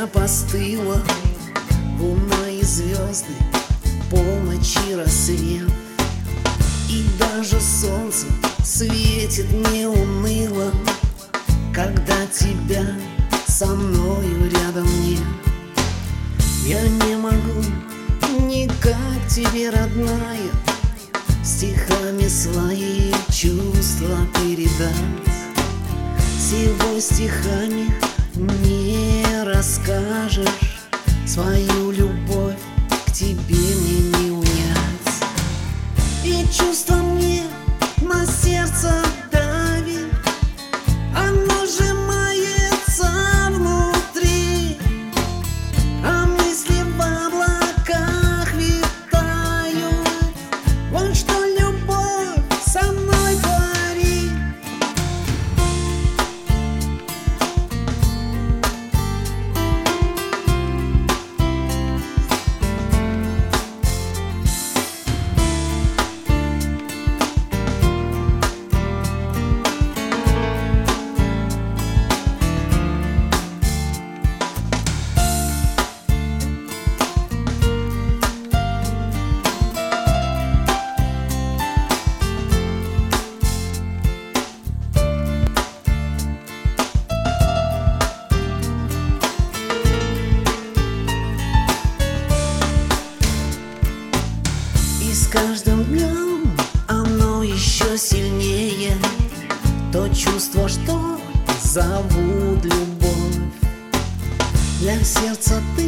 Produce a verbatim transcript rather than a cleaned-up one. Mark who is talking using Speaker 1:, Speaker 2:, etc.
Speaker 1: постыла, луна и звезды, полночь и рассвет. И даже солнце светит не уныло, когда тебя со мною рядом нет. Я не могу никак тебе, родная, стихами свои чувства передать. Всего стихами не расскажешь, свою любовь к тебе мне не унять. И чувство мне на сердце давит, оно сжимается внутри, а мысли в облаках витают. Вот что любовь со мной творит. И с каждым днем оно еще сильнее, то чувство, что зовут любовь. Для сердца